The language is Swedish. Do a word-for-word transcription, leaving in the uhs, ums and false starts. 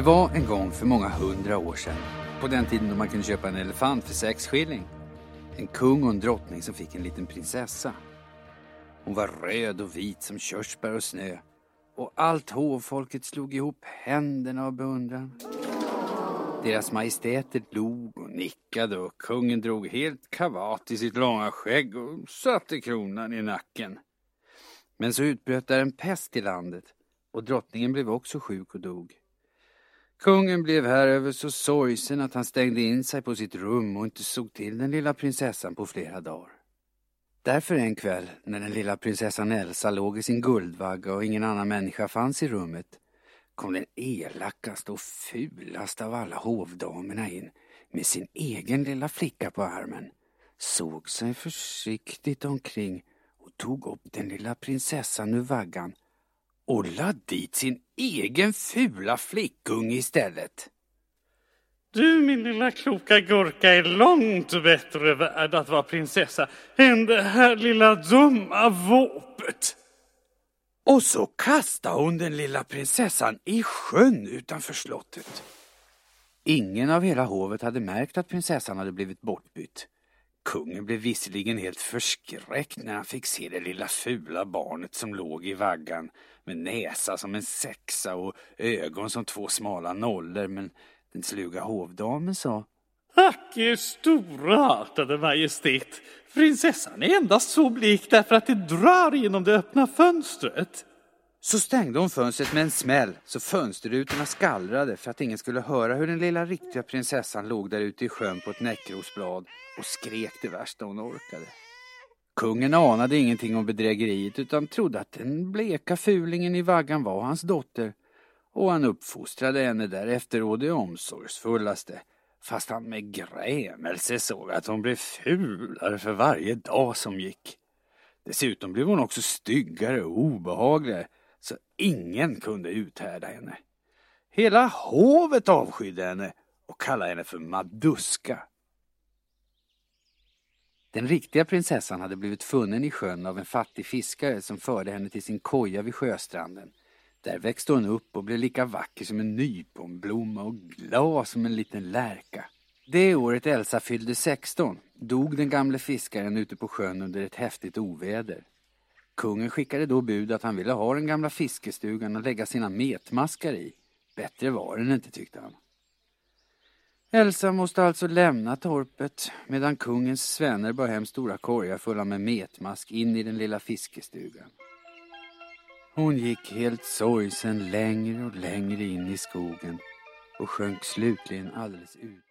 Det var en gång för många hundra år sedan, på den tiden då man kunde köpa en elefant för sex skilling. En kung och en drottning som fick en liten prinsessa. Hon var röd och vit som körsbär och snö. Och allt hovfolket slog ihop händerna av beundran. Deras majestäter log och nickade och kungen drog helt kavat i sitt långa skägg och satte kronan i nacken. Men så utbröt där en pest i landet och drottningen blev också sjuk och dog. Kungen blev här över så sorgsen att han stängde in sig på sitt rum och inte såg till den lilla prinsessan på flera dagar. Därför en kväll, när den lilla prinsessan Elsa låg i sin guldvagga och ingen annan människa fanns i rummet, kom den elakaste och fulaste av alla hovdamerna in med sin egen lilla flicka på armen, såg sig försiktigt omkring och tog upp den lilla prinsessan ur vaggan och lade dit sin egen fula flickunge istället. Du, min lilla kloka gurka, är långt bättre värd att vara prinsessa än det här lilla dumma våpet. Och så kastade hon den lilla prinsessan i sjön utanför slottet. Ingen av hela hovet hade märkt att prinsessan hade blivit bortbytt. Kungen blev visserligen helt förskräckt när han fick se det lilla fula barnet som låg i vaggan med näsa som en sexa och ögon som två smala nollor, men den sluga hovdamen sa: Ack, storartade majestät, prinsessan är endast så blek därför att det drar genom det öppna fönstret. Så stängde hon fönstret med en smäll så fönsterrutorna skallrade för att ingen skulle höra hur den lilla riktiga prinsessan låg där ute i sjön på ett näckrosblad och skrek det värsta hon orkade. Kungen anade ingenting om bedrägeriet utan trodde att den bleka fulingen i vaggan var hans dotter, och han uppfostrade henne därefter och det omsorgsfullaste, fast han med grämelse såg att hon blev fulare för varje dag som gick. Dessutom blev hon också styggare och obehagligare, så ingen kunde uthärda henne. Hela hovet avskydde henne och kallade henne för Maduska. Den riktiga prinsessan hade blivit funnen i sjön av en fattig fiskare som förde henne till sin koja vid sjöstranden. Där växte hon upp och blev lika vacker som en nyponblomma och glad som en liten lärka. Det året Elsa fyllde sexton dog den gamle fiskaren ute på sjön under ett häftigt oväder. Kungen skickade då bud att han ville ha den gamla fiskestugan och lägga sina metmaskar i. Bättre var den inte, tyckte han. Elsa måste alltså lämna torpet medan kungens svänner bar hem stora korgar fulla med metmask in i den lilla fiskestugan. Hon gick helt sorgsen längre och längre in i skogen och sjönk slutligen alldeles ut.